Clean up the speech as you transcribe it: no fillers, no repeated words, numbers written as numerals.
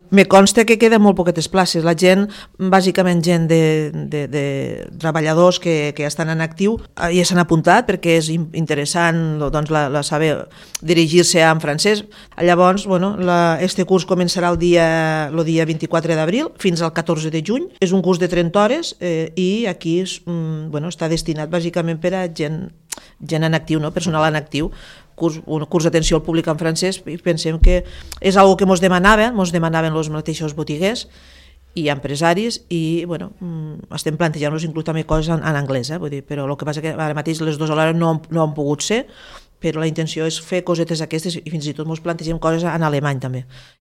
Me consta que queden molt poquetes places. La gent, bàsicament gent de treballadors que ja estan en actiu, ja s'han apuntat perquè és interessant doncs, la saber dirigir-se en francès. Llavors, bueno, este curs començarà el dia 24 d'abril fins al 14 de juny. És un curs de 30 hores i aquí està destinat bàsicament per a gent en actiu, no? Personal en actiu. Un curs d'atenció al públic en francès, i pensem que és una que ens demanaven els mateixos botiguers i empresaris, i estem plantejant-nos inclús també coses en anglès, vull dir, però el que passa que ara mateix les dues alhora no han pogut ser, però la intenció és fer cosetes aquestes i fins i tot ens plantegem coses en alemany també.